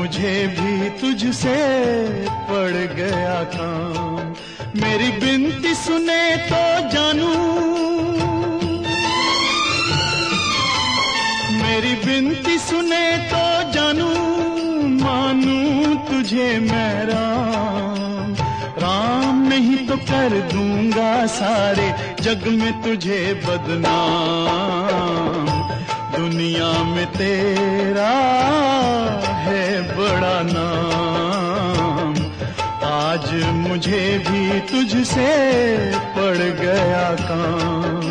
मुझे भी तुझसे पड़ गया काम। मेरी बिनती सुने तो जानू, मेरी बिनती सुने तो जानू, मानू तुझे मैं राम। राम नहीं तो कर दूंगा सारे जग में तुझे बदनाम। दुनिया में तेरा है बड़ा नाम, आज मुझे भी तुझसे पड़ गया काम।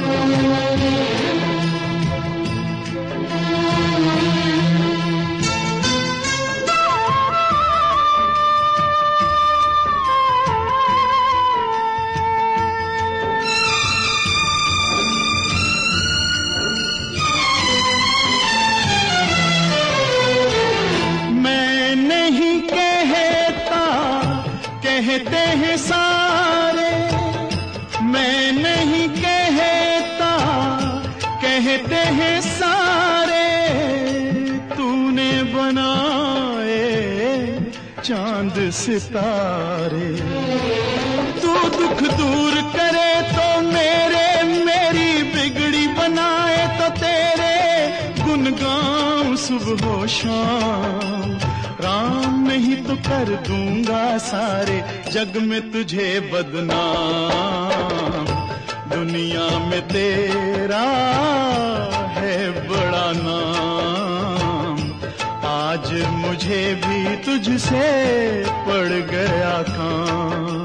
कहते हैं सारे, मैं नहीं कहता, कहते हैं सारे, तूने बनाए चांद सितारे। तू दुख दूर करे तो मेरी बिगड़ी बनाए तो तेरे गुन गाऊं सुबह शाम। राम नहीं तो कर दूंगा सारे जग में तुझे बदनाम। दुनिया में तेरा है बड़ा नाम, आज मुझे भी तुझसे पड़ गया काम।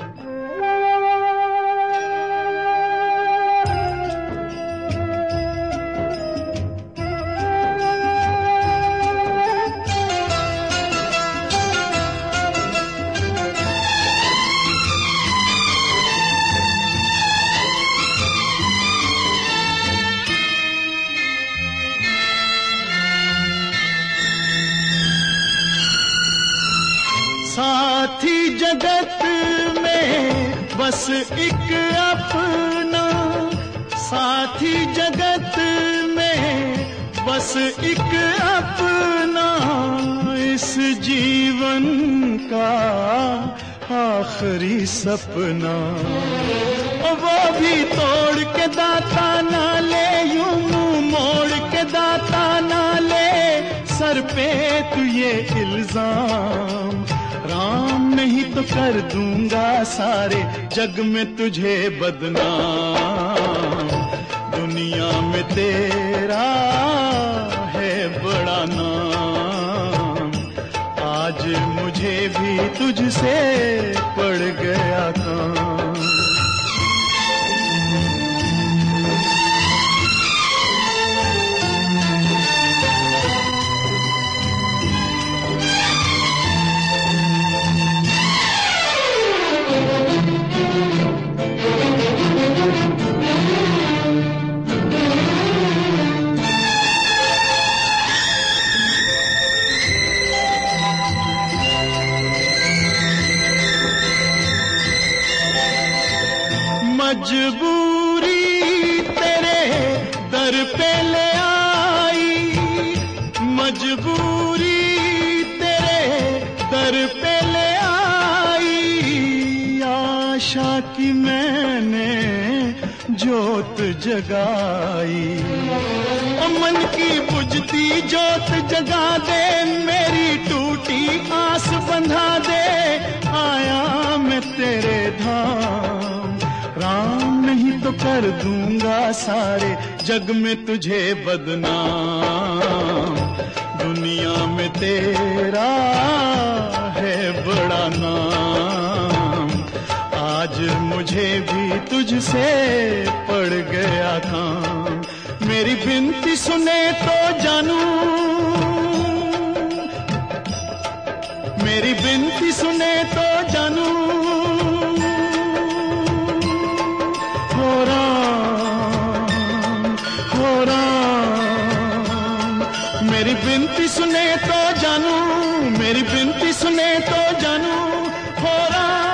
साथी जगत में बस एक अपना, साथी जगत में बस एक अपना, इस जीवन का आखिरी सपना। वो भी तोड़ के दाता ना ले, यूं मुंह मोड़ के दाता ना ले, सर पे तू ये इल्जाम। राम नहीं तो कर दूंगा सारे जग में तुझे बदनाम। दुनिया में तेरा है बड़ा नाम, आज मुझे भी तुझसे पड़ गया काम। मजबूरी तेरे दर पे ले आई, मजबूरी तेरे दर पे ले आई। आशा की मैंने जोत जगाई, मन की बुझती जोत जगा दे, मेरी टूटी आस बंधा दे, आया मैं तेरे धाम। राम नहीं तो कर दूंगा सारे जग में तुझे बदनाम। दुनिया में तेरा है बड़ा नाम, आज मुझे भी तुझसे पड़ गया काम। मेरी बिनती सुने तो जानू, मेरी बिनती सुने तो जानू, मेरी बिनती सुने तो जानू, मेरी बिनती सुने तो जानू, हो रहा